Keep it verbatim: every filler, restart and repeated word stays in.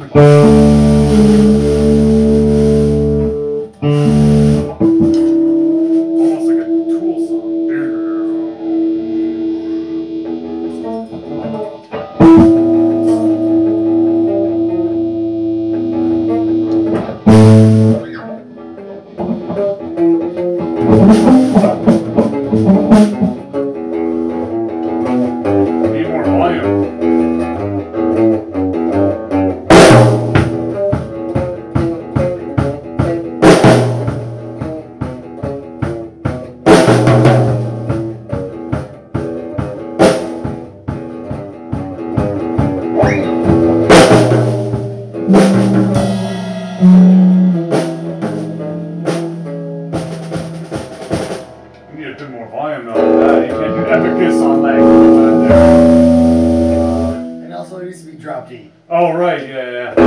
Almost like a Tool song. Need more volume. You need a bit more volume though than that. You can't do Epicus on like that there. And also it needs to be drop D. Oh right, yeah, yeah.